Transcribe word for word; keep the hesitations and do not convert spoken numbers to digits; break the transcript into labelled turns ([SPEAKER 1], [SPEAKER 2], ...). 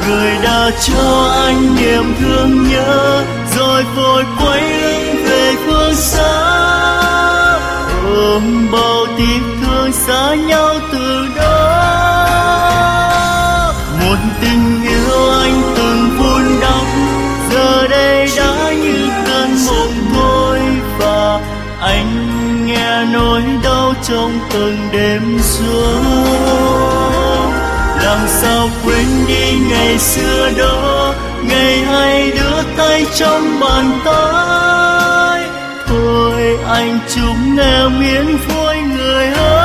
[SPEAKER 1] người đã cho anh niềm thương nhớ, rồi vội quay lưng về phương xa. Ôm bao tiếc thương xa nhau từ đó. Một tình yêu anh từng vun đắp, giờ đây đã như cơn mộng thôi. Và anh nghe nỗi đau trong từng đêm xuống. Làm sao quên đi ngày xưa đó, ngày hai đứa tay trong bàn tay. Thôi anh chúc em yên vui người ơi.